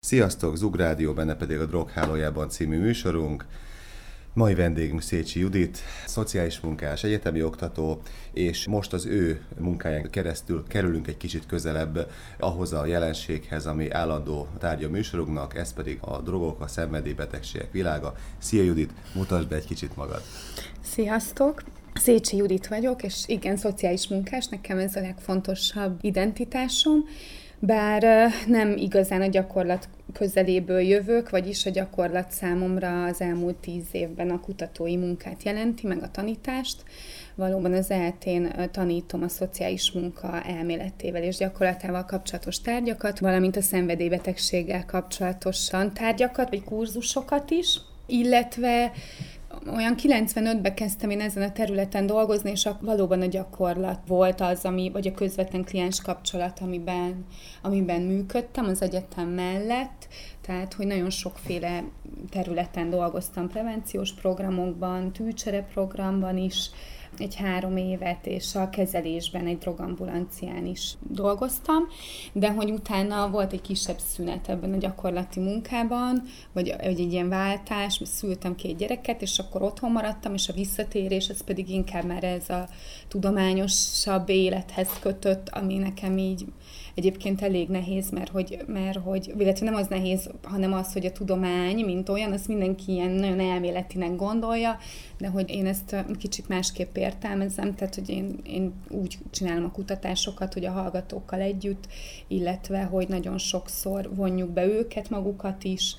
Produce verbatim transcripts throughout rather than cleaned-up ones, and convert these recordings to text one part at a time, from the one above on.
Sziasztok, Zug Rádió, benne pedig a Droghálójában című műsorunk. Mai vendégünk Szécsi Judit, szociális munkás, egyetemi oktató, és most az ő munkáján keresztül kerülünk egy kicsit közelebb ahhoz a jelenséghez, ami állandó tárgya a műsorunknak, ez pedig a drogok, a szenvedélybetegségek világa. Szia Judit, mutasd be egy kicsit magad! Sziasztok! Szécsi Judit vagyok, és igen, szociális munkás, nekem ez a legfontosabb identitásom, bár nem igazán a gyakorlat közeléből jövök, vagyis a gyakorlat számomra az elmúlt tíz évben a kutatói munkát jelenti, meg a tanítást. Valóban az é el té-n tanítom a szociális munka elméletével és gyakorlatával kapcsolatos tárgyakat, valamint a szenvedélybetegséggel kapcsolatosan tárgyakat, vagy kurzusokat is, illetve olyan kilencvenötben kezdtem én ezen a területen dolgozni, és valóban a gyakorlat volt az, ami, vagy a közvetlen kliens kapcsolat, amiben, amiben működtem az egyetem mellett. Tehát, hogy nagyon sokféle területen dolgoztam, prevenciós programokban, tűcsere programban is, egy három évet, és a kezelésben egy drogambulancián is dolgoztam, de hogy utána volt egy kisebb szünet ebben a gyakorlati munkában, vagy, vagy egy ilyen váltás, szültem két gyereket, és akkor otthon maradtam, és a visszatérés, ez pedig inkább már ez a tudományosabb élethez kötött, ami nekem így egyébként elég nehéz, mert hogy, mert hogy, illetve nem az nehéz, hanem az, hogy a tudomány, mint olyan, azt mindenki ilyen nagyon elméletinek gondolja, de hogy én ezt kicsit másképp értelmezem, tehát hogy én, én úgy csinálom a kutatásokat, hogy a hallgatókkal együtt, illetve hogy nagyon sokszor vonjuk be őket, magukat is,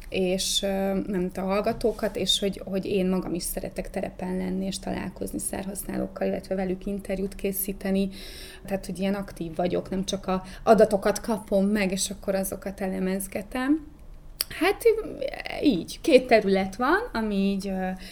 és nem a hallgatókat, és hogy, hogy én magam is szeretek terepen lenni, és találkozni szerhasználókkal, illetve velük interjút készíteni. Tehát, hogy ilyen aktív vagyok, nem csak a adatokat kapom meg, és akkor azokat elemezgetem. Hát így, két terület van, ami így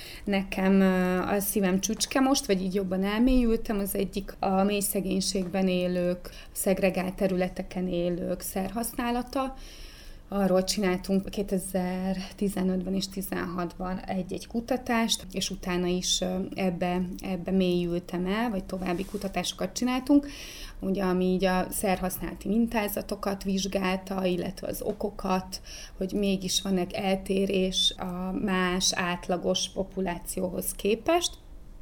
nekem a szívem csücske most, vagy így jobban elmélyültem. Az egyik a mély szegénységben élők, szegregált területeken élők szerhasználata. Arról csináltunk kétezer-tizenötben és tizenhatban egy-egy kutatást, és utána is ebbe, ebbe mélyültem el, vagy további kutatásokat csináltunk, ugye, ami így a szerhasználati mintázatokat vizsgálta, illetve az okokat, hogy mégis van egy eltérés a más átlagos populációhoz képest.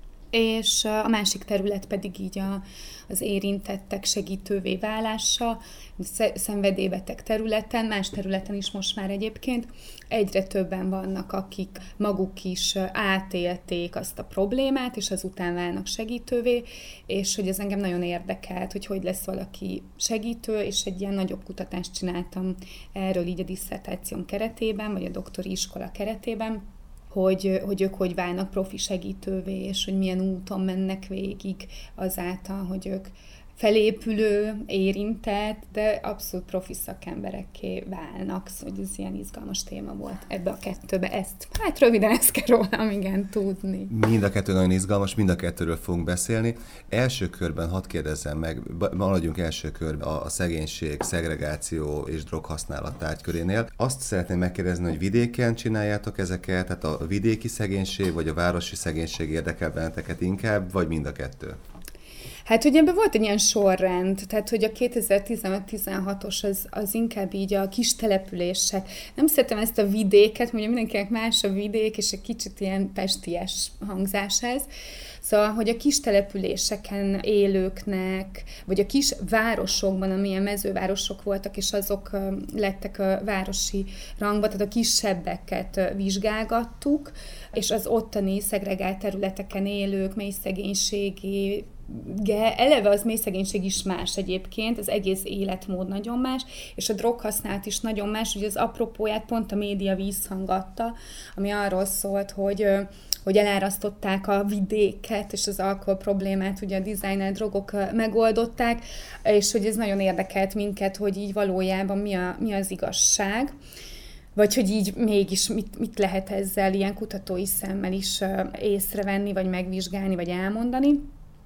És a másik terület pedig így a, az érintettek segítővé válása, szenvedélybeteg területen, más területen is most már egyébként egyre többen vannak, akik maguk is átélték azt a problémát, és azután válnak segítővé, és hogy ez engem nagyon érdekelt, hogy hogy lesz valaki segítő, és egy ilyen nagyobb kutatást csináltam erről így a disszertációm keretében, vagy a doktori iskola keretében, Hogy, hogy ők hogy válnak profi segítővé, és hogy milyen úton mennek végig azáltal, hogy ők felépülő, érintett, de abszolút profi szakemberekké válnak. Szóval ez ilyen izgalmas téma volt ebbe a kettőbe. Ezt, hát röviden ezt kell rólam, igen, tudni. Mind a kettő nagyon izgalmas, mind a kettőről fogunk beszélni. Első körben hadd kérdezzem meg, maradjunk első körben a szegénység, szegregáció és droghasználat tárgykörénél. Azt szeretném megkérdezni, hogy vidéken csináljátok ezeket, tehát a vidéki szegénység vagy a városi szegénység érdekel benneteket inkább, vagy mind a kettő? Hát ugye ebben volt egy ilyen sorrend, tehát hogy a kétezer-tizenöt-tizenhatos az, az inkább így a kis települések. Nem szeretem ezt a vidéket, mondja mindenkinek más a vidék, és egy kicsit ilyen pesties hangzás ez. Szóval, hogy a kis településeken élőknek, vagy a kis városokban, amilyen mezővárosok voltak, és azok lettek a városi rangba, tehát a kisebbeket vizsgálgattuk, és az ottani szegregált területeken élők, mély szegénységi, eleve az mély szegénység is más egyébként, az egész életmód nagyon más, és a droghasználat is nagyon más, ugye az apropóját pont a média visszhangatta, ami arról szólt, hogy hogy elárasztották a vidéket, és az alkohol problémát ugye a designer drogok megoldották, és hogy ez nagyon érdekelt minket, hogy így valójában mi, a, mi az igazság, vagy hogy így mégis mit, mit lehet ezzel ilyen kutatói szemmel is észrevenni, vagy megvizsgálni, vagy elmondani.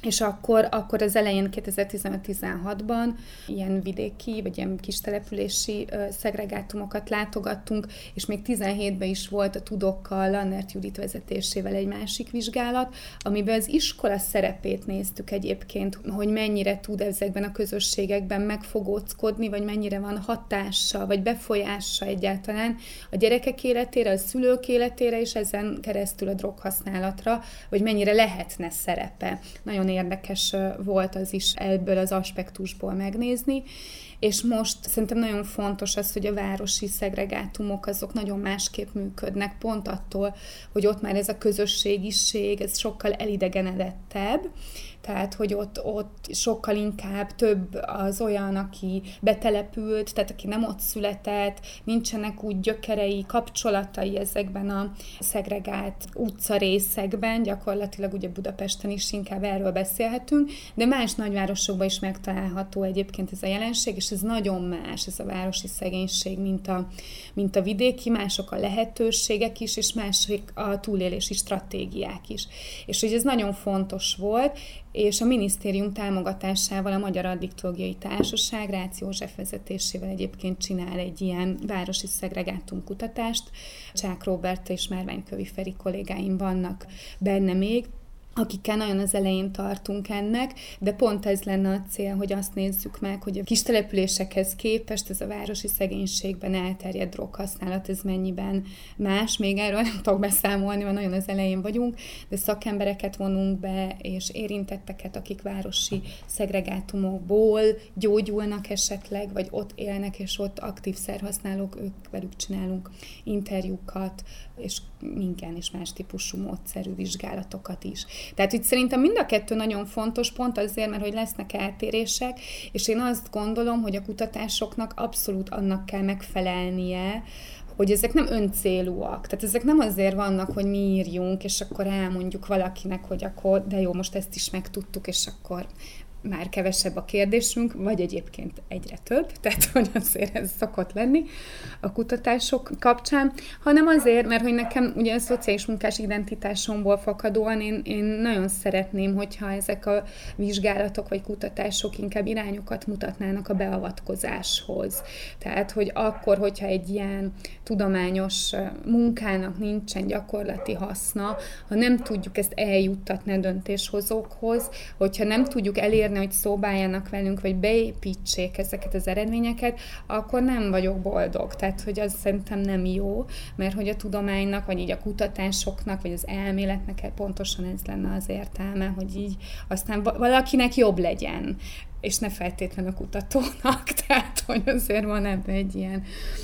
És akkor, akkor az elején kétezer-tizenöt-tizenhatban ilyen vidéki, vagy ilyen kis települési ö, szegregátumokat látogattunk, és még tizenhétben is volt a Tudokkal, Lannert Judit vezetésével egy másik vizsgálat, amiben az iskola szerepét néztük egyébként, hogy mennyire tud ezekben a közösségekben megfogóckodni, vagy mennyire van hatása, vagy befolyása egyáltalán a gyerekek életére, a szülők életére, és ezen keresztül a droghasználatra, vagy mennyire lehetne szerepe. Nagyon érdekes volt az is ebből az aspektusból megnézni, és most szerintem nagyon fontos az, hogy a városi szegregátumok azok nagyon másképp működnek, pont attól, hogy ott már ez a közösségiség, ez sokkal elidegenedettebb, tehát, hogy ott, ott sokkal inkább több az olyan, aki betelepült, tehát aki nem ott született, nincsenek úgy gyökerei, kapcsolatai ezekben a szegregált utcarészekben, gyakorlatilag ugye Budapesten is inkább erről beszélhetünk, de más nagyvárosokban is megtalálható egyébként ez a jelenség, és ez nagyon más, ez a városi szegénység, mint a, mint a vidéki, mások a lehetőségek is, és mások a túlélési stratégiák is. És hogy ez nagyon fontos volt, és a minisztérium támogatásával a Magyar Addiktológiai Társaság Rácz József vezetésével egyébként csinál egy ilyen városi szegregátum kutatást. Csák Róbert és Márványkövi Feri kollégáim vannak benne még, akikkel nagyon az elején tartunk ennek, de pont ez lenne a cél, hogy azt nézzük meg, hogy a kis településekhez képest ez a városi szegénységben elterjedt droghasználat, ez mennyiben más. Még erről nem tudok beszámolni, mert nagyon az elején vagyunk, de szakembereket vonunk be, és érintetteket, akik városi szegregátumokból gyógyulnak esetleg, vagy ott élnek, és ott aktív szerhasználók, ők velük csinálunk interjúkat, és minden és más típusú módszerű vizsgálatokat is. Tehát itt szerintem mind a kettő nagyon fontos, pont azért, mert hogy lesznek eltérések, és én azt gondolom, hogy a kutatásoknak abszolút annak kell megfelelnie, hogy ezek nem öncélúak. Tehát ezek nem azért vannak, hogy mi írjunk, és akkor elmondjuk valakinek, hogy akkor de jó, most ezt is megtudtuk, és akkor már kevesebb a kérdésünk, vagy egyébként egyre több, tehát hogy azért ez szokott lenni a kutatások kapcsán, hanem azért, mert hogy nekem ugye a szociális munkás identitásomból fakadóan én, én nagyon szeretném, hogyha ezek a vizsgálatok vagy kutatások inkább irányokat mutatnának a beavatkozáshoz. Tehát, hogy akkor, hogyha egy ilyen tudományos munkának nincsen gyakorlati haszna, ha nem tudjuk ezt eljuttatni a döntéshozókhoz, hogyha nem tudjuk elérni, hogy szóbáljanak velünk, vagy beépítsék ezeket az eredményeket, akkor nem vagyok boldog. Tehát, hogy az szerintem nem jó, mert hogy a tudománynak, vagy így a kutatásoknak, vagy az elméletnek pontosan ez lenne az értelme, hogy így aztán valakinek jobb legyen, és ne feltétlenül a kutatónak, tehát, hogy azért van ebben egy ilyen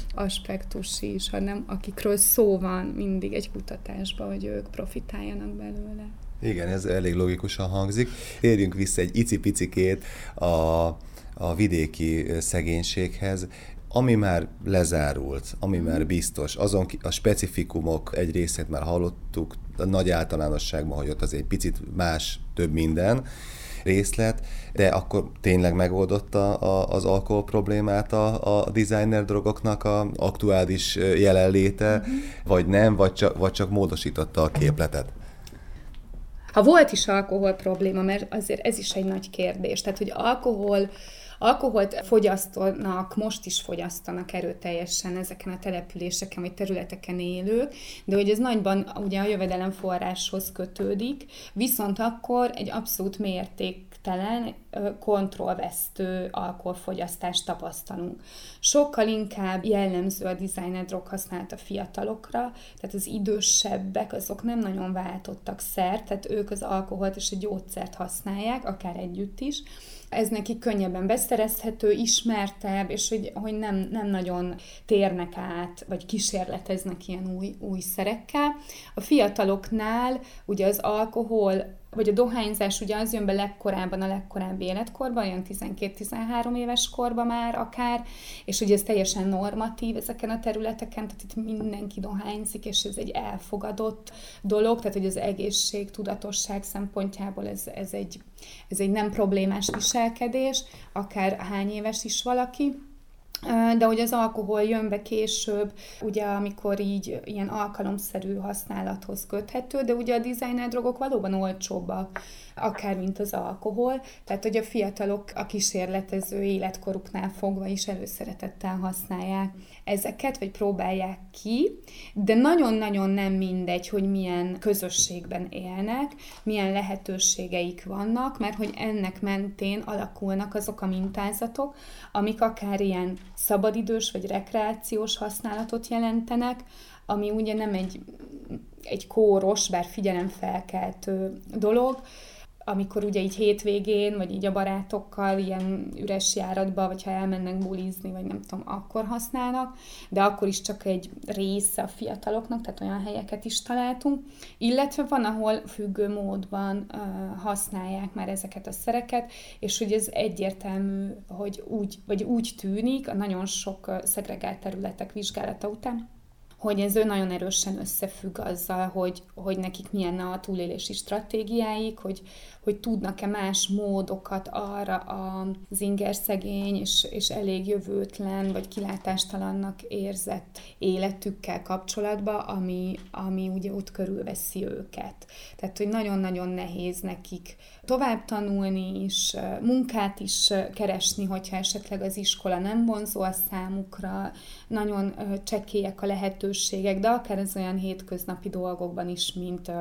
aspektus is, hanem akikről szó van mindig egy kutatásban, hogy ők profitáljanak belőle. Igen, ez elég logikusan hangzik. Térjünk vissza egy icipicikét a, a vidéki szegénységhez, ami már lezárult, ami már biztos, azon a specifikumok egy részét már hallottuk, a nagy általánosságban, hogy ott az egy picit más, több minden részlet, de akkor tényleg megoldotta a, az alkohol problémát a, a designer drogoknak a aktuális jelenléte, mm-hmm. vagy nem, vagy csak, vagy csak módosította a képletet? Ha volt is alkohol probléma, mert azért ez is egy nagy kérdés, tehát hogy alkohol, alkoholt fogyasztanak, most is fogyasztanak erőteljesen ezeken a településeken vagy területeken élők, de hogy ez nagyban ugye a jövedelemforráshoz kötődik, viszont akkor egy abszolút mértéktelen, kontrollvesztő alkoholfogyasztást tapasztalunk. Sokkal inkább jellemző a designer drog használat a fiatalokra, tehát az idősebbek azok nem nagyon váltottak szert, tehát ők az alkoholt és a gyógyszert használják, akár együtt is. Ez nekik könnyebben beszerezhető, ismertebb, és hogy, hogy nem, nem nagyon térnek át, vagy kísérleteznek ilyen új, új szerekkel. A fiataloknál ugye az alkohol, vagy a dohányzás ugye az jön be legkorábban, a legkorábbi életkorban, olyan tizenkét-tizenhárom éves korban már akár, és ugye ez teljesen normatív ezeken a területeken, tehát itt mindenki dohányzik, és ez egy elfogadott dolog, tehát hogy az egészség, tudatosság szempontjából ez, ez, egy, ez egy nem problémás viselkedés, akár hány éves is valaki. de hogy az alkohol jön be később, ugye amikor így ilyen alkalomszerű használathoz köthető, de ugye a designer drogok valóban olcsóbbak, akár mint az alkohol, tehát hogy a fiatalok a kísérletező életkoruknál fogva is előszeretettel használják ezeket, vagy próbálják ki, de nagyon-nagyon nem mindegy, hogy milyen közösségben élnek, milyen lehetőségeik vannak, mert hogy ennek mentén alakulnak azok a mintázatok, amik akár ilyen szabadidős vagy rekreációs használatot jelentenek, ami ugye nem egy, egy kóros, bár figyelemfelkeltő dolog, amikor ugye így hétvégén, vagy így a barátokkal ilyen üres járatba, vagy ha elmennek bulizni, vagy nem tudom, akkor használnak, de akkor is csak egy része a fiataloknak, tehát olyan helyeket is találtunk, illetve van, ahol függő módban uh, használják már ezeket a szereket, és hogy ez egyértelmű, hogy úgy, vagy úgy tűnik, a nagyon sok uh, szegregált területek vizsgálata után, hogy ez ő nagyon erősen összefügg azzal, hogy, hogy nekik milyen a túlélési stratégiáik, hogy, hogy tudnak-e más módokat arra az ingerszegény és, és elég jövőtlen vagy kilátástalannak érzett életükkel kapcsolatban, ami, ami ugye ott körülveszi őket. Tehát, hogy nagyon-nagyon nehéz nekik tovább tanulni is, munkát is keresni, hogyha esetleg az iskola nem vonzó a számukra, nagyon csekélyek a lehetőségek, de akár az olyan hétköznapi dolgokban is, mint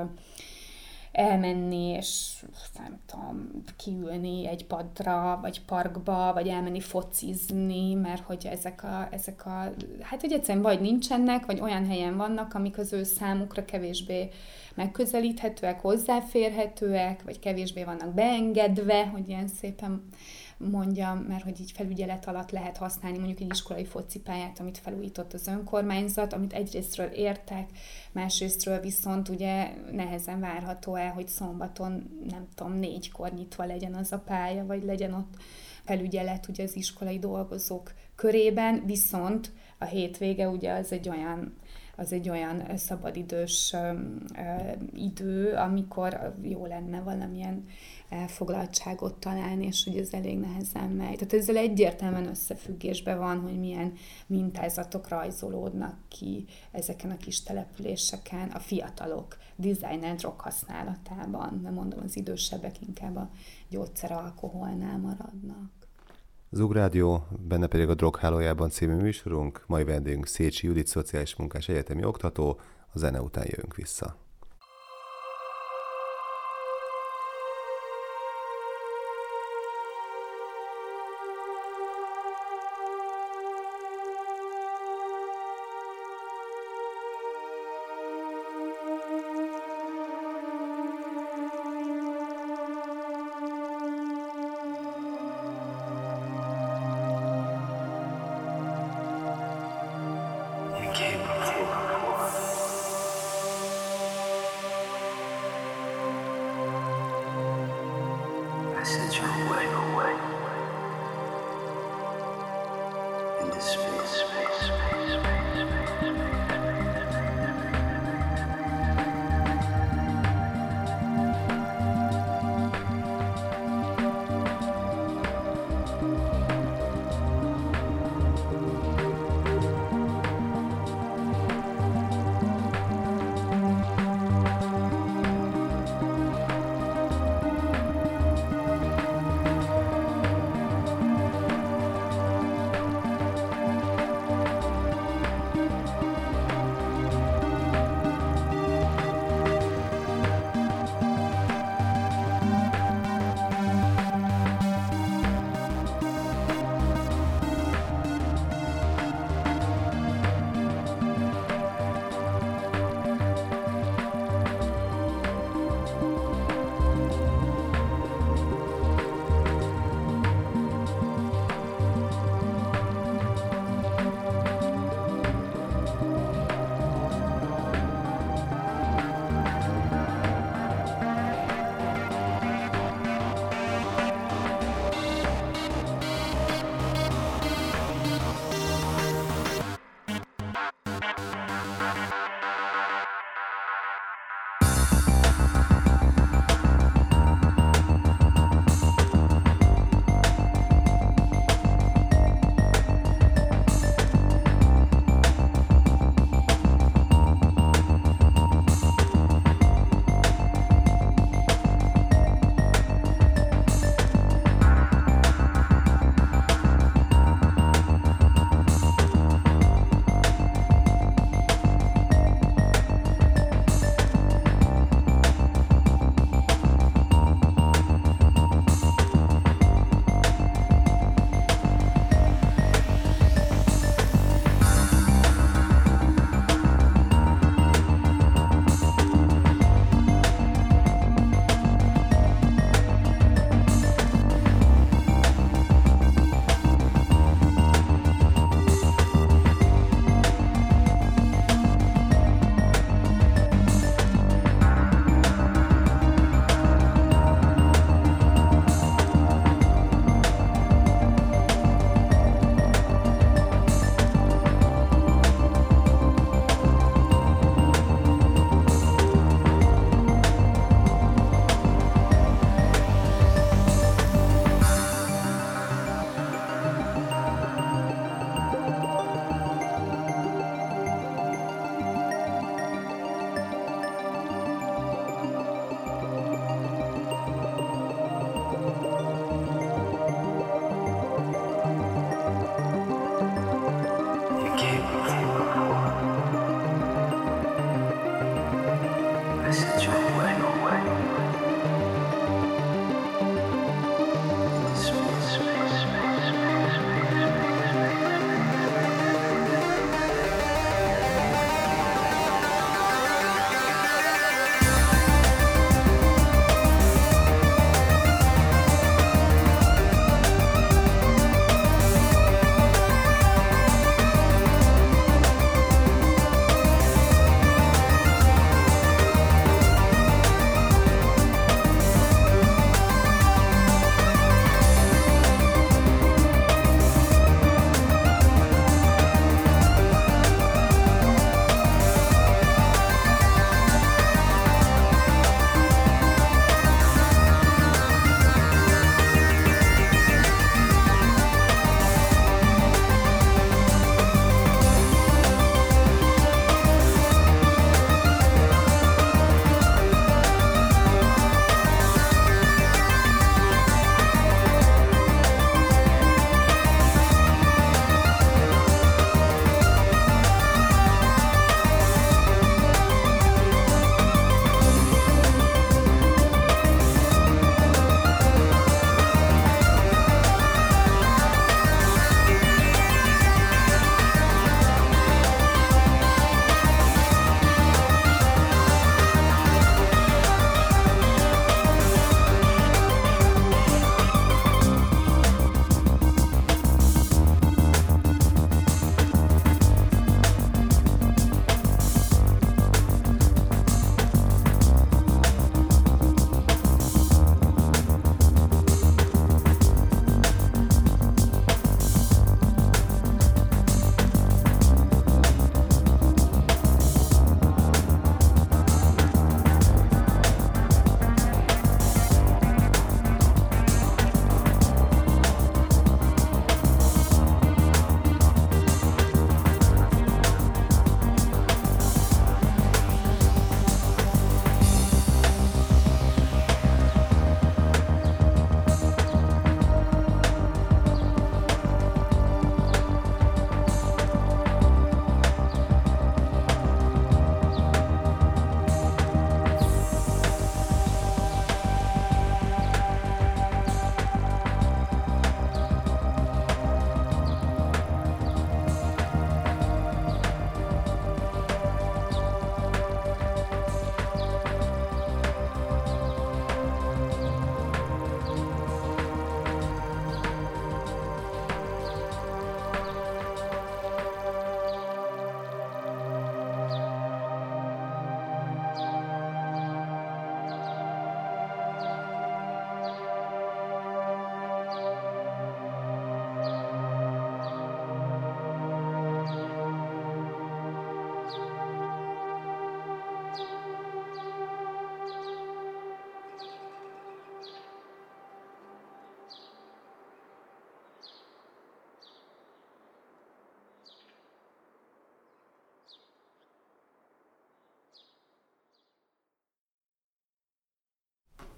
elmenni és nem tudom, kiülni egy padra, vagy parkba, vagy elmenni focizni, mert hogy ezek a, ezek a hát hogy egyszerűen vagy nincsenek, vagy olyan helyen vannak, amik az ő számukra kevésbé megközelíthetőek, hozzáférhetőek, vagy kevésbé vannak beengedve, hogy ilyen szépen mondjam, mert hogy így felügyelet alatt lehet használni mondjuk egy iskolai focipályát, amit felújított az önkormányzat, amit egyrésztről értek, másrésztről viszont ugye nehezen várható el, hogy szombaton, nem tudom, négykor nyitva legyen az a pálya, vagy legyen ott felügyelet ugye az iskolai dolgozók körében, viszont a hétvége ugye az egy olyan az egy olyan szabadidős ö, ö, idő, amikor jó lenne valamilyen elfoglaltságot találni, és hogy ez elég nehezen megy. Tehát ezzel egyértelműen összefüggésben van, hogy milyen mintázatok rajzolódnak ki ezeken a kis településeken a fiatalok designer drog használatában. Nem mondom, az idősebbek inkább a gyógyszer alkoholnál maradnak. Zugrádió, benne pedig a Droghálójában című műsorunk, mai vendégünk Szécsi Judit, szociális munkás, egyetemi oktató, a zene után jövünk vissza.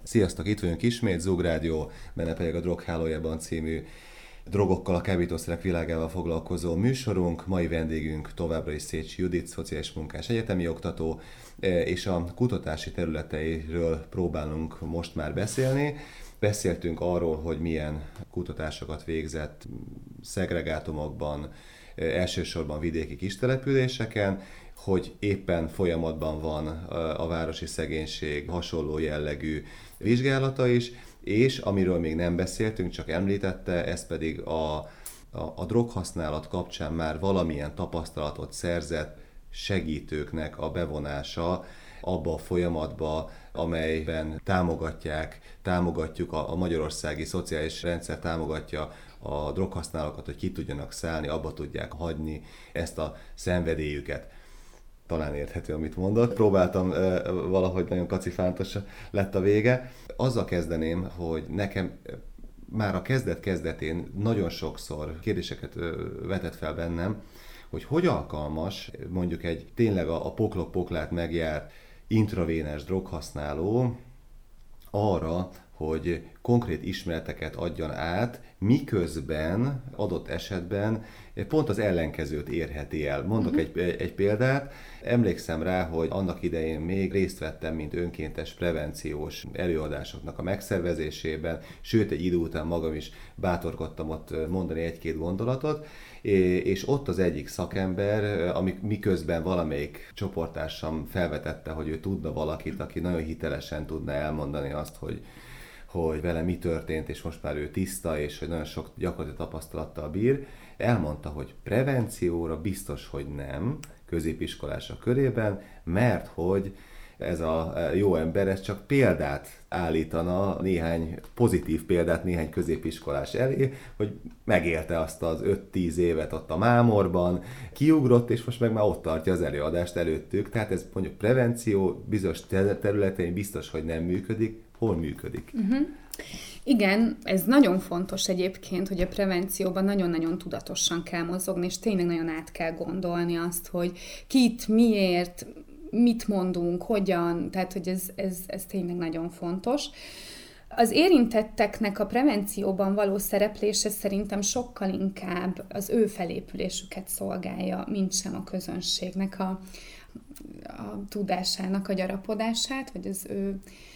Sziasztok, itt vagyunk ismét, Zug Rádió, benne pedig a Drog Hálójában című drogokkal, a kábítószerek világával foglalkozó műsorunk. Mai vendégünk továbbra is Szécsi Judit, szociális munkás, egyetemi oktató, és a kutatási területeiről próbálunk most már beszélni. Beszéltünk arról, hogy milyen kutatásokat végzett szegregátumokban, elsősorban vidéki kistelepüléseken, hogy éppen folyamatban van a városi szegénység hasonló jellegű vizsgálata is, és amiről még nem beszéltünk, csak említette, ez pedig a, a, a droghasználat kapcsán már valamilyen tapasztalatot szerzett segítőknek a bevonása abba a folyamatba, amelyben támogatják, támogatjuk a, a magyarországi szociális rendszer, támogatja a droghasználókat, hogy ki tudjanak szállni, abba tudják hagyni ezt a szenvedélyüket. Talán érthető, amit mondott. Próbáltam, valahogy nagyon kacifántos lett a vége. Azzal kezdeném, hogy nekem már a kezdet-kezdetén nagyon sokszor kérdéseket vetett fel bennem, hogy hogy alkalmas mondjuk egy tényleg a, a poklok-poklát megjárt intravénás droghasználó arra, hogy konkrét ismereteket adjon át, miközben adott esetben pont az ellenkezőt érheti el. Mondok uh-huh. egy, egy példát. Emlékszem rá, hogy annak idején még részt vettem, mint önkéntes prevenciós előadásoknak a megszervezésében, sőt egy idő után magam is bátorkodtam ott mondani egy-két gondolatot, és ott az egyik szakember, amik miközben valamelyik csoporttársam felvetette, hogy ő tudna valakit, aki nagyon hitelesen tudna elmondani azt, hogy hogy vele mi történt, és most már ő tiszta, és hogy nagyon sok gyakorlati tapasztalattal bír, elmondta, hogy prevencióra biztos, hogy nem, középiskolások körében, mert hogy ez a jó ember, ez csak példát állítana, néhány pozitív példát néhány középiskolás elé, hogy megélte azt az öt-tíz évet ott a mámorban, kiugrott, és most meg már ott tartja az előadást előttük. Tehát ez mondjuk prevenció bizonyos területein biztos, hogy nem működik. Hol működik? Uh-huh. Igen, ez nagyon fontos egyébként, hogy a prevencióban nagyon-nagyon tudatosan kell mozogni, és tényleg nagyon át kell gondolni azt, hogy kit, miért, mit mondunk, hogyan, tehát hogy ez, ez, ez tényleg nagyon fontos. Az érintetteknek a prevencióban való szereplése szerintem sokkal inkább az ő felépülésüket szolgálja, mint sem a közönségnek a, a tudásának a gyarapodását, vagy az ő...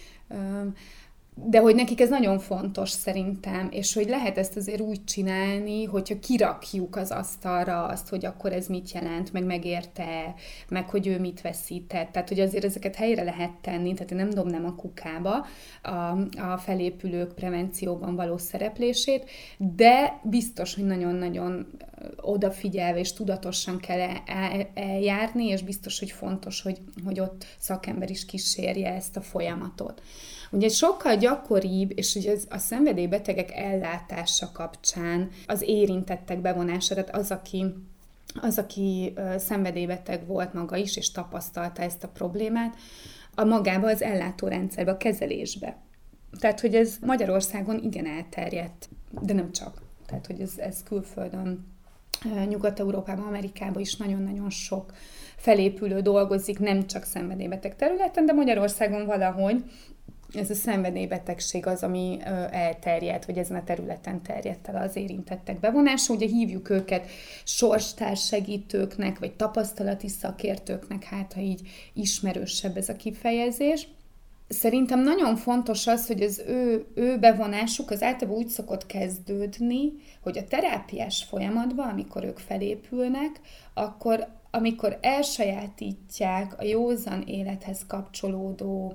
De hogy nekik ez nagyon fontos szerintem, és hogy lehet ezt azért úgy csinálni, hogyha kirakjuk az asztalra azt, hogy akkor ez mit jelent, meg megérte, meg hogy ő mit veszített. Tehát, hogy azért ezeket helyre lehet tenni, tehát én nem dobnám a kukába a, a felépülők prevencióban való szereplését, de biztos, hogy nagyon-nagyon odafigyelve és tudatosan kell eljárni, és biztos, hogy fontos, hogy, hogy ott szakember is kísérje ezt a folyamatot. Ugye sokkal gyakoribb, és ugye a szenvedélybetegek ellátása kapcsán az érintettek bevonása, tehát az, aki, az, aki szenvedélybeteg volt maga is, és tapasztalta ezt a problémát, a magába az ellátórendszerbe, a kezelésbe. Tehát, hogy ez Magyarországon igen elterjedt, de nem csak. Tehát, hogy ez, ez külföldön, Nyugat-Európában, Amerikában is nagyon-nagyon sok felépülő dolgozik, nem csak szenvedélybeteg területen, de Magyarországon valahogy ez a szenvedélybetegség az, ami elterjedt, vagy ezen a területen terjedt el az érintettek bevonása. Ugye hívjuk őket sorstárssegítőknek, vagy tapasztalati szakértőknek, hát ha így ismerősebb ez a kifejezés. Szerintem nagyon fontos az, hogy az ő, ő bevonásuk az általában úgy szokott kezdődni, hogy a terápiás folyamatban, amikor ők felépülnek, akkor amikor elsajátítják a józan élethez kapcsolódó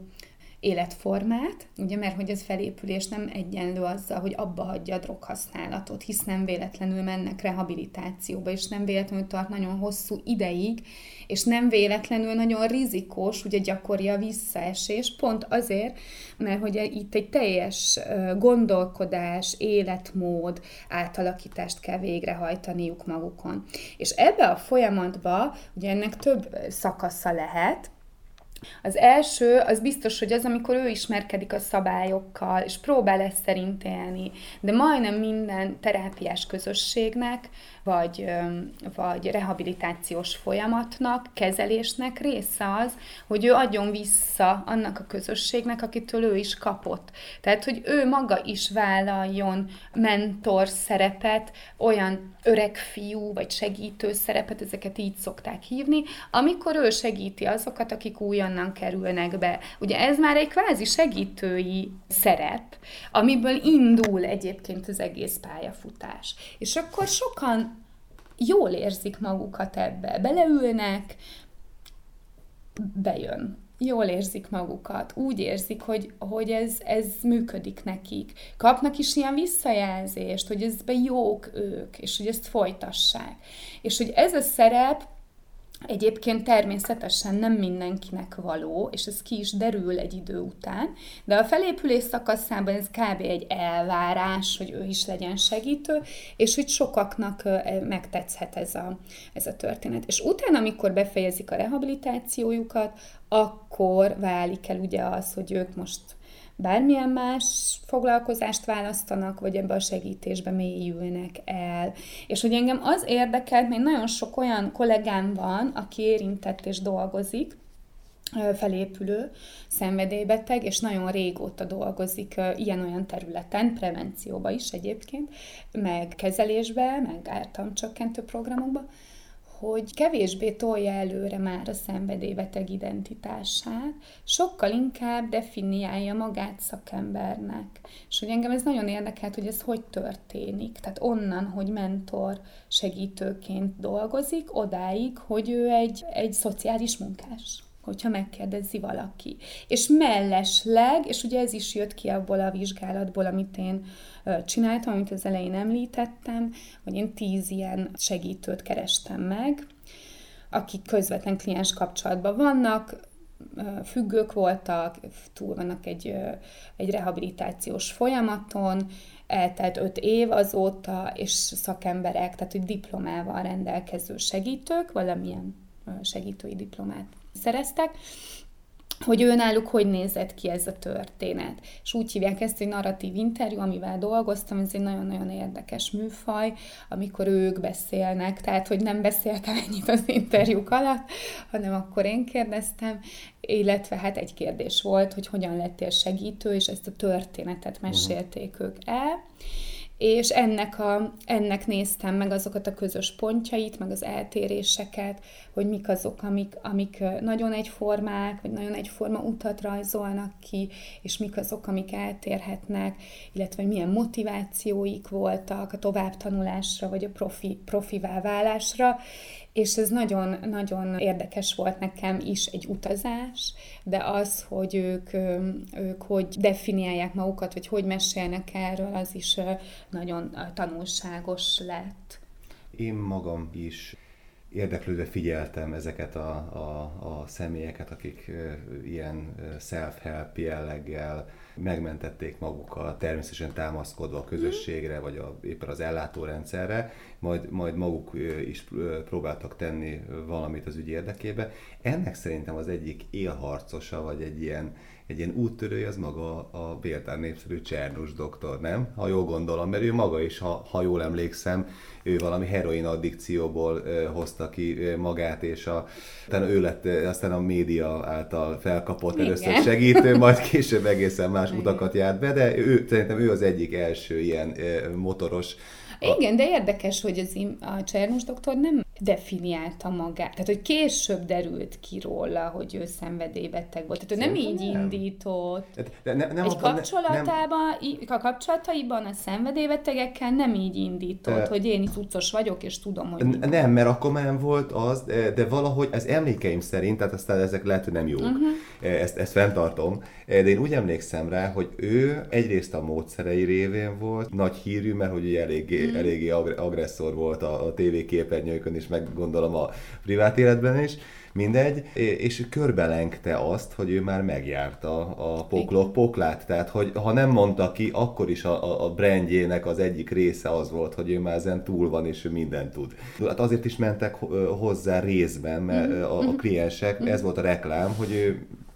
életformát, ugye, mert hogy ez felépülés nem egyenlő azzal, hogy abba hagyja a droghasználatot, hisz nem véletlenül mennek rehabilitációba, és nem véletlenül tart nagyon hosszú ideig, és nem véletlenül nagyon rizikós, ugye gyakori a visszaesés, pont azért, mert hogy itt egy teljes gondolkodás, életmód átalakítást kell végrehajtaniuk magukon. És ebbe a folyamatba, ugye ennek több szakasza lehet. Az első, az biztos, hogy az, amikor ő ismerkedik a szabályokkal, és próbál ezt szerint élni, de majdnem minden terápiás közösségnek vagy, vagy rehabilitációs folyamatnak, kezelésnek része az, hogy ő adjon vissza annak a közösségnek, akitől ő is kapott. Tehát, hogy ő maga is vállaljon mentor szerepet, olyan öreg fiú, vagy segítő szerepet, ezeket így szokták hívni, amikor ő segíti azokat, akik újonnan kerülnek be. Ugye ez már egy kvázi segítői szerep, amiből indul egyébként az egész pályafutás. És akkor sokan jól érzik magukat ebbe, beleülnek, bejön. Jól érzik magukat, úgy érzik, hogy, hogy ez, ez működik nekik. Kapnak is ilyen visszajelzést, hogy ezben jók ők, és hogy ezt folytassák. És hogy ez a szerep egyébként természetesen nem mindenkinek való, és ez ki is derül egy idő után, de a felépülés szakaszában ez kb. Egy elvárás, hogy ő is legyen segítő, és hogy sokaknak megtetszhet ez a, ez a történet. És utána, amikor befejezik a rehabilitációjukat, akkor válik el ugye az, hogy ők most bármilyen más foglalkozást választanak, vagy ebbe a segítésbe mélyülnek el. És hogy engem az érdekelt, mert nagyon sok olyan kollégám van, aki érintett és dolgozik, felépülő, szenvedélybeteg, és nagyon régóta dolgozik ilyen-olyan területen, prevencióba is egyébként, meg kezelésbe, meg ártalomcsökkentő programokba, hogy kevésbé tolja előre már a szenvedélybeteg identitását, sokkal inkább definiálja magát szakembernek. És hogy engem ez nagyon érdekelt, hogy ez hogy történik. Tehát onnan, hogy mentor segítőként dolgozik, odáig, hogy ő egy, egy szociális munkás, hogyha megkérdezi valaki. És mellesleg, és ugye ez is jött ki abból a vizsgálatból, amit én csináltam, amit az elején említettem, hogy én tíz ilyen segítőt kerestem meg, akik közvetlen kliens kapcsolatban vannak, függők voltak, túl vannak egy, egy rehabilitációs folyamaton, eltelt öt év azóta, és szakemberek, tehát hogy diplomával rendelkező segítők, valamilyen segítői diplomát szereztek, hogy őnáluk hogy nézett ki ez a történet. És úgy hívják ezt, hogy narratív interjú, amivel dolgoztam, ez egy nagyon-nagyon érdekes műfaj, amikor ők beszélnek, tehát, hogy nem beszéltem ennyit az interjúk alatt, hanem akkor én kérdeztem, illetve hát egy kérdés volt, hogy hogyan lettél segítő, és ezt a történetet mesélték ők el. És ennek, a, ennek néztem meg azokat a közös pontjait, meg az eltéréseket, hogy mik azok, amik, amik nagyon egyformák, vagy nagyon egyforma utat rajzolnak ki, és mik azok, amik eltérhetnek, illetve milyen motivációik voltak a továbbtanulásra, vagy a profi, profivá válásra, és ez nagyon-nagyon érdekes volt nekem is egy utazás, de az, hogy ők, ők hogy definiálják magukat, vagy hogy mesélnek erről, az is nagyon tanulságos lett. Én magam is érdeklődve figyeltem ezeket a, a, a személyeket, akik ilyen self-help jelleggel megmentették magukat, természetesen támaszkodva a közösségre, vagy a, éppen az ellátórendszerre, majd, majd maguk is próbáltak tenni valamit az ügy érdekébe. Ennek szerintem az egyik élharcosa, vagy egy ilyen, egy ilyen úttörője az maga a méltán népszerű Csernus doktor, nem? Ha jól gondolom, mert ő maga is, ha, ha jól emlékszem, ő valami heroin addikcióból hozta ki magát, és a, utána ő lett aztán a média által felkapott Igen. először segítő, majd később egészen más Igen. utakat járt be, de ő, szerintem ő az egyik első ilyen motoros. Igen, de érdekes, hogy az, a Csernus doktor nem definiálta magát. Tehát, hogy később derült ki róla, hogy ő szenvedélybeteg volt. Tehát, ő nem így nem. indított. De ne, nem Egy abban, kapcsolatában, nem. a kapcsolataiban a szenvedélybetegekkel nem így indított, de, hogy én cuccos vagyok, és tudom, hogy... Nem, nem, mert akkor már nem volt az, de valahogy az emlékeim szerint, tehát aztán ezek lehet, hogy nem jók, uh-huh. ezt, ezt fenntartom, de én úgy emlékszem rá, hogy ő egyrészt a módszerei révén volt nagy hírű, mert hogy eléggé, uh-huh. eléggé agresszor volt a, a tévéképernyőkön is, meg gondolom a privát életben is, mindegy, és körbelengte azt, hogy ő már megjárta a poklok poklát, tehát hogy ha nem mondta ki, akkor is a, a brandjének az egyik része az volt, hogy ő már ezen túl van, és ő mindent tud. Hát azért is mentek hozzá részben, mert a, a kliensek, ez volt a reklám, hogy ő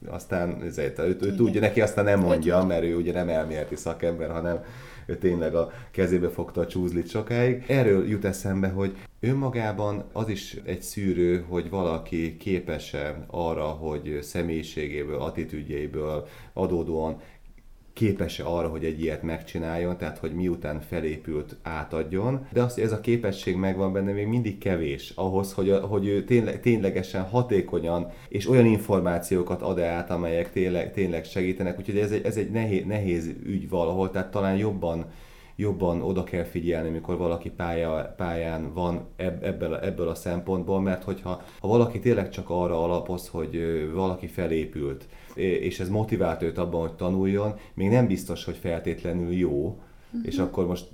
aztán ezért, ő, ő tudja, neki aztán nem mondja, mert ő ugye nem elméleti szakember, hanem ő tényleg a kezébe fogta a csúzlit sokáig. Erről jut eszembe, hogy önmagában az is egy szűrő, hogy valaki képes-e arra, hogy személyiségéből, attitűdjeiből adódóan képes-e arra, hogy egy ilyet megcsináljon, tehát hogy miután felépült, átadjon, de az, hogy ez a képesség megvan benne, még mindig kevés ahhoz, hogy, a, hogy ő tényleg, ténylegesen hatékonyan és olyan információkat ad át, amelyek tényleg, tényleg segítenek, úgyhogy ez egy, ez egy nehéz, nehéz ügy valahol, tehát talán jobban jobban oda kell figyelni, amikor valaki pálya, pályán van ebb, ebből, a, ebből a szempontból, mert hogyha ha valaki tényleg csak arra alapoz, hogy valaki felépült, és ez motivált őt abban, hogy tanuljon, még nem biztos, hogy feltétlenül jó, uh-huh. és akkor most...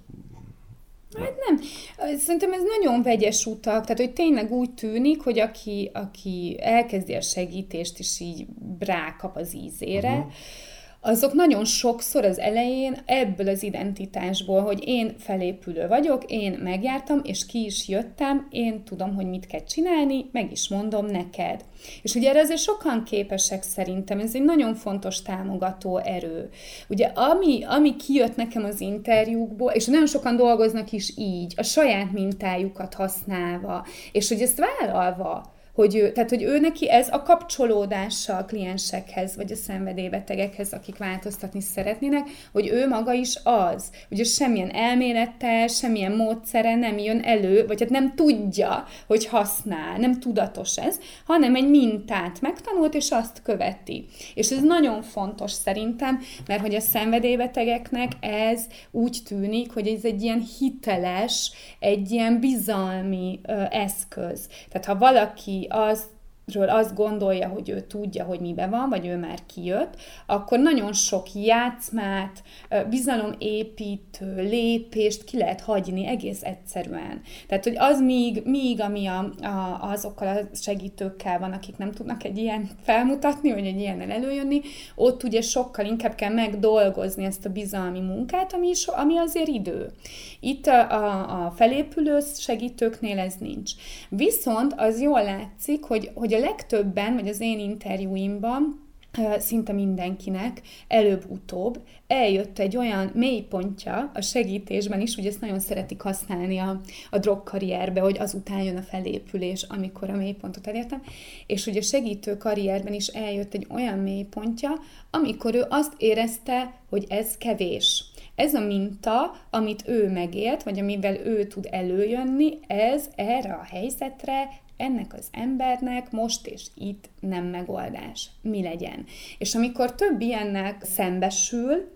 Hát nem. Szerintem ez nagyon vegyes utak, tehát hogy tényleg úgy tűnik, hogy aki, aki elkezdi a segítést, és így rákap az ízére, uh-huh. azok nagyon sokszor az elején ebből az identitásból, hogy én felépülő vagyok, én megjártam, és ki is jöttem, én tudom, hogy mit kell csinálni, meg is mondom neked. És ugye erre azért sokan képesek szerintem, ez egy nagyon fontos támogató erő. Ugye ami, ami kijött nekem az interjúkból, és nagyon sokan dolgoznak is így, a saját mintájukat használva, és hogy ezt vállalva, Hogy ő, tehát, hogy ő neki ez a kapcsolódása a kliensekhez, vagy a szenvedélybetegekhez, akik változtatni szeretnének, hogy ő maga is az. Ugye semmilyen elmélettel, semmilyen módszere nem jön elő, vagy hát nem tudja, hogy használ, nem tudatos ez, hanem egy mintát megtanult, és azt követi. És ez nagyon fontos szerintem, mert hogy a szenvedélybetegeknek ez úgy tűnik, hogy ez egy ilyen hiteles, egy ilyen bizalmi ö, eszköz. Tehát ha valaki azról azt gondolja, hogy ő tudja, hogy miben van, vagy ő már kijött, akkor nagyon sok játszmát, bizalomépítő lépést ki lehet hagyni egész egyszerűen. Tehát, hogy az míg, míg ami a, a, azokkal a segítőkkel van, akik nem tudnak egy ilyen felmutatni, vagy egy ilyennel előjönni, ott ugye sokkal inkább kell megdolgozni ezt a bizalmi munkát, ami, is, ami azért idő. Itt a, a, a felépülő segítőknél ez nincs. Viszont az jól látszik, hogy, hogy a legtöbben, vagy az én interjúimban, szinte mindenkinek előbb-utóbb eljött egy olyan mélypontja a segítésben is, ugye ezt nagyon szeretik használni a, a drogkarrierbe, hogy azután jön a felépülés, amikor a mélypontot elértem, és ugye a segítő karrierben is eljött egy olyan mélypontja, amikor ő azt érezte, hogy ez kevés. Ez a minta, amit ő megélt, vagy amivel ő tud előjönni, ez erre a helyzetre, ennek az embernek most és itt nem megoldás. Mi legyen? És amikor több ilyennek szembesül,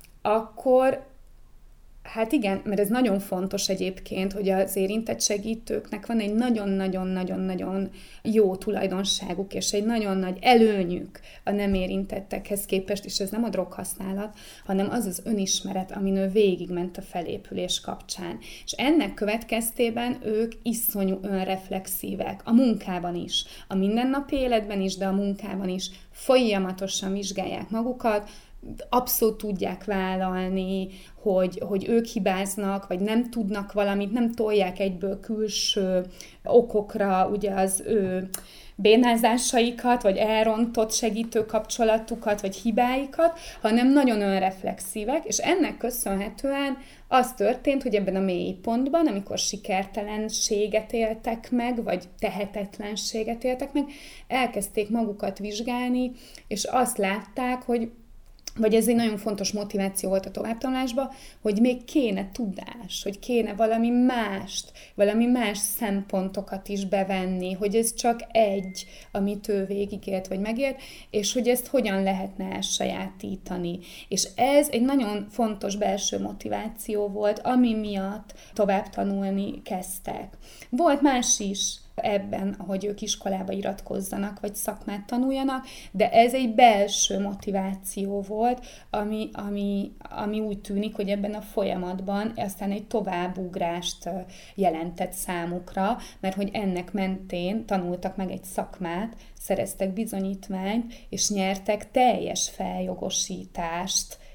akkor hát igen, mert ez nagyon fontos egyébként, hogy az érintett segítőknek van egy nagyon-nagyon-nagyon-nagyon jó tulajdonságuk, és egy nagyon nagy előnyük a nem érintettekhez képest, és ez nem a droghasználat, hanem az az önismeret, amin ő végigment a felépülés kapcsán. És ennek következtében ők iszonyú önreflexívek, a munkában is, a mindennapi életben is, de a munkában is folyamatosan vizsgálják magukat, abszolút tudják vállalni, hogy, hogy ők hibáznak, vagy nem tudnak valamit, nem tolják egyből külső okokra ugye az ő bénázásaikat, vagy elrontott segítő kapcsolatukat, vagy hibáikat, hanem nagyon önreflexívek, és ennek köszönhetően az történt, hogy ebben a mélypontban, amikor sikertelenséget éltek meg, vagy tehetetlenséget éltek meg, elkezdték magukat vizsgálni, és azt látták, hogy vagy ez egy nagyon fontos motiváció volt a továbbtanulásban, hogy még kéne tudás, hogy kéne valami mást, valami más szempontokat is bevenni, hogy ez csak egy, amit ő végigélt, vagy megélt, és hogy ezt hogyan lehetne elsajátítani. És ez egy nagyon fontos belső motiváció volt, ami miatt tovább tanulni kezdtek. Volt más is ebben, hogy ők iskolába iratkozzanak, vagy szakmát tanuljanak, de ez egy belső motiváció volt, ami, ami, ami úgy tűnik, hogy ebben a folyamatban aztán egy továbbugrást jelentett számukra, mert hogy ennek mentén tanultak meg egy szakmát, szereztek bizonyítványt, és nyertek teljes feljogosítást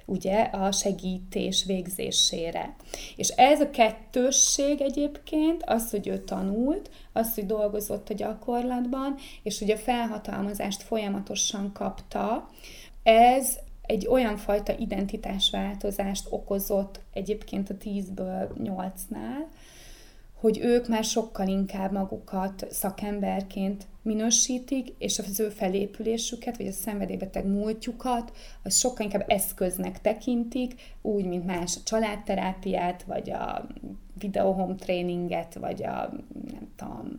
ugye a segítés végzésére. És ez a kettősség egyébként, az, hogy ő tanult, az, hogy dolgozott a gyakorlatban, és hogy a felhatalmazást folyamatosan kapta, ez egy olyan fajta identitásváltozást okozott egyébként a tízből nyolcnál, hogy ők már sokkal inkább magukat szakemberként minősítik, és az ő felépülésüket, vagy a szenvedélybeteg múltjukat, az sokkal inkább eszköznek tekintik, úgy, mint más a családterápiát, vagy a video home tréninget, vagy a, nem tudom,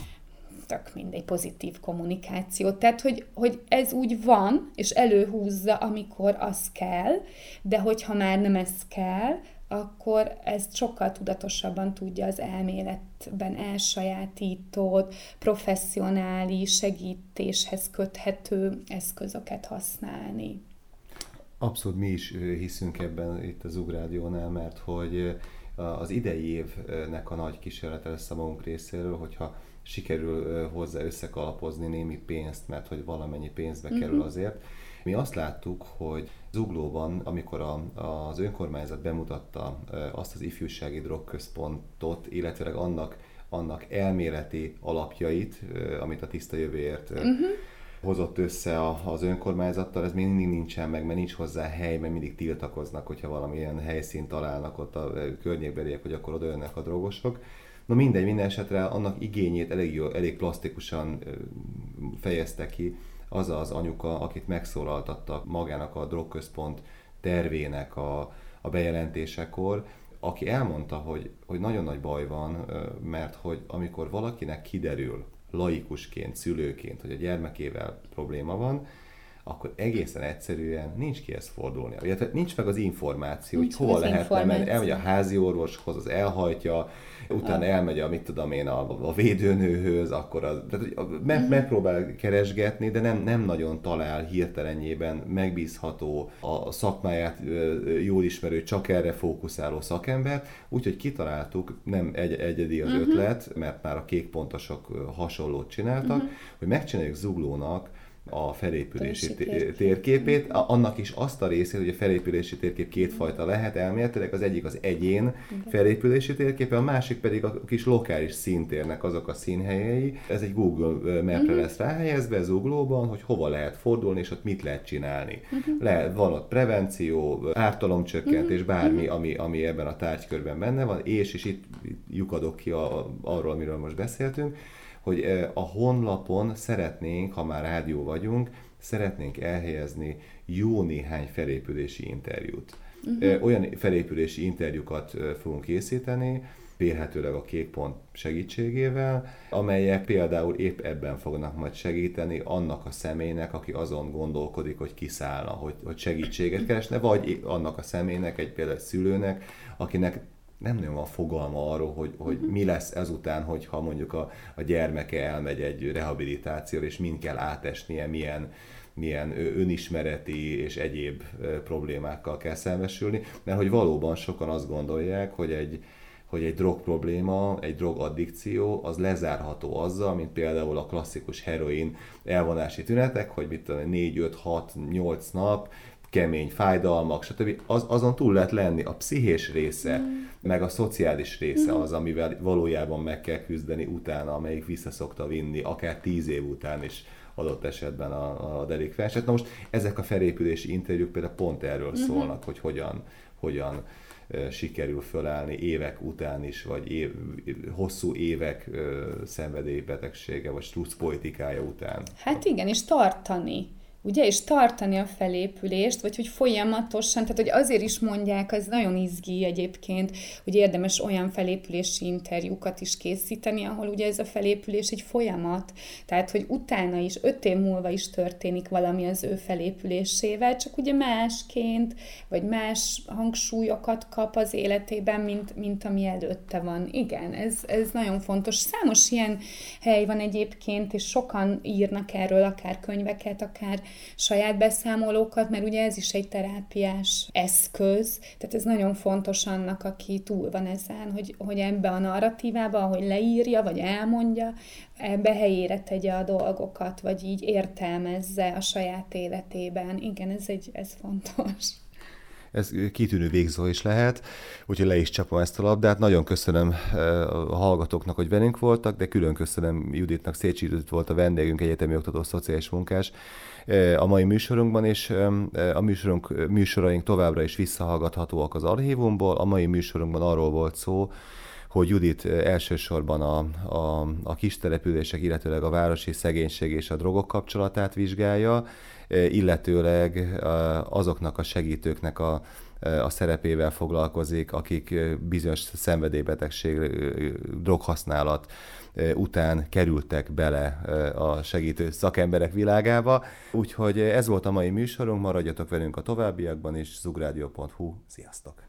tök mindegy pozitív kommunikációt. Tehát, hogy, hogy ez úgy van, és előhúzza, amikor az kell, de hogyha már nem ez kell, akkor ezt sokkal tudatosabban tudja az elméletben elsajátított, professzionális, segítéshez köthető eszközöket használni. Abszolút mi is hiszünk ebben itt az Zugrádiónál, mert hogy az idei évnek a nagy kísérlete lesz a magunk részéről, hogyha sikerül hozzá összekalapozni némi pénzt, mert hogy valamennyi pénzbe kerül uh-huh. azért. Mi azt láttuk, hogy Zuglóban, amikor a, az önkormányzat bemutatta azt az ifjúsági drogközpontot, illetve annak, annak elméleti alapjait, amit a Tiszta Jövőért uh-huh. hozott össze az önkormányzattal, ez még mindig nincsen meg, mert nincs hozzá hely, mert mindig tiltakoznak, hogyha valamilyen helyszínt találnak ott a környékbeliek, hogy akkor oda jönnek a drogosok. No mindegy, minden esetre annak igényét elég, jó, elég plastikusan fejezte ki az az anyuka, akit megszólaltattak magának a drogközpont tervének a, a bejelentésekor, aki elmondta, hogy, hogy nagyon nagy baj van, mert hogy amikor valakinek kiderül laikusként, szülőként, hogy a gyermekével probléma van, akkor egészen egyszerűen nincs kihez fordulni. Illetve nincs meg az információ, nincs hogy hova lehetne menni. Elmegy a házi orvoshoz, az elhajtja, utána ah. elmegy a, mit tudom én, a, a védőnőhöz, akkor az, tehát, meg, uh-huh. megpróbál keresgetni, de nem, nem nagyon talál hirtelenjében megbízható, a szakmáját jól ismerő, csak erre fókuszáló szakembert, úgyhogy kitaláltuk, nem egy, egyedi az uh-huh. ötlet, mert már a kékpontosok hasonlót csináltak, uh-huh. hogy megcsináljuk Zuglónak a felépülési térképét, annak is azt a részét, hogy a felépülési térkép kétfajta lehet elméletileg, az egyik az egyén felépülési térképe, a másik pedig a kis lokális színtérnek azok a színhelyei. Ez egy Google Mapre lesz ráhelyezve Zuglóban, hogy hova lehet fordulni, és ott mit lehet csinálni. Lehet, van ott prevenció, ártalomcsökkentés, bármi, ami, ami ebben a tárgykörben benne van, és, és itt lyukadok ki a, arról, amiről most beszéltünk, hogy a honlapon szeretnénk, ha már rádió vagyunk, szeretnénk elhelyezni jó néhány felépülési interjút. Uh-huh. Olyan felépülési interjúkat fogunk készíteni, vélhetőleg a Kékpont segítségével, amelyek például épp ebben fognak majd segíteni annak a személynek, aki azon gondolkodik, hogy kiszállna, hogy, hogy segítséget keresne, vagy annak a személynek, egy például szülőnek, akinek nem nagyon van fogalma arról, hogy, hogy mi lesz ezután, hogyha mondjuk a, a gyermeke elmegy egy rehabilitációra, és mind kell átesnie, milyen, milyen önismereti és egyéb problémákkal kell szembesülni, mert hogy valóban sokan azt gondolják, hogy egy, hogy egy drog probléma, egy drogaddikció, az lezárható azzal, mint például a klasszikus heroin elvonási tünetek, hogy mit tudom, négy, öt, hat, nyolc nap, kemény fájdalmak, stb. Az, azon túl lehet lenni. A pszichés része, mm. meg a szociális része az, amivel valójában meg kell küzdeni utána, amelyik vissza szokta vinni, akár tíz év után is adott esetben a, a derékfelsőt. Na most ezek a felépülési interjúk például pont erről mm-hmm. szólnak, hogy hogyan, hogyan uh, sikerül fölállni évek után is, vagy év, hosszú évek uh, szenvedélybetegsége, vagy struc politikája után. Hát igen, és tartani. Ugye, és tartani a felépülést, vagy hogy folyamatosan, tehát hogy azért is mondják, ez nagyon izgi egyébként, hogy érdemes olyan felépülési interjúkat is készíteni, ahol ugye ez a felépülés egy folyamat, tehát hogy utána is, öt év múlva is történik valami az ő felépülésével, csak ugye másként, vagy más hangsúlyokat kap az életében, mint, mint ami előtte van. Igen, ez, ez nagyon fontos. Számos ilyen hely van egyébként, és sokan írnak erről, akár könyveket, akár saját beszámolókat, mert ugye ez is egy terápiás eszköz, tehát ez nagyon fontos annak, aki túl van ezen, hogy, hogy ebbe a narratívába, ahogy leírja, vagy elmondja, ebbe helyére tegye a dolgokat, vagy így értelmezze a saját életében. Igen, ez, egy, ez fontos. ez kitűnő végzó is lehet, úgyhogy le is csapom ezt a labdát. Nagyon köszönöm a hallgatóknak, hogy velünk voltak, de külön köszönöm Juditnak, Szécsi Judit volt a vendégünk, egyetemi oktató, szociális munkás a mai műsorunkban, és a műsorunk, műsoraink továbbra is visszahallgathatóak az archívumból. A mai műsorunkban arról volt szó, hogy Judit elsősorban a, a, a kistelepülések, illetőleg a városi szegénység és a drogok kapcsolatát vizsgálja, illetőleg azoknak a segítőknek a, a szerepével foglalkozik, akik bizonyos szenvedélybetegség, droghasználat után kerültek bele a segítő szakemberek világába. Úgyhogy ez volt a mai műsorunk, maradjatok velünk a továbbiakban is, zugradio pont hu. Sziasztok!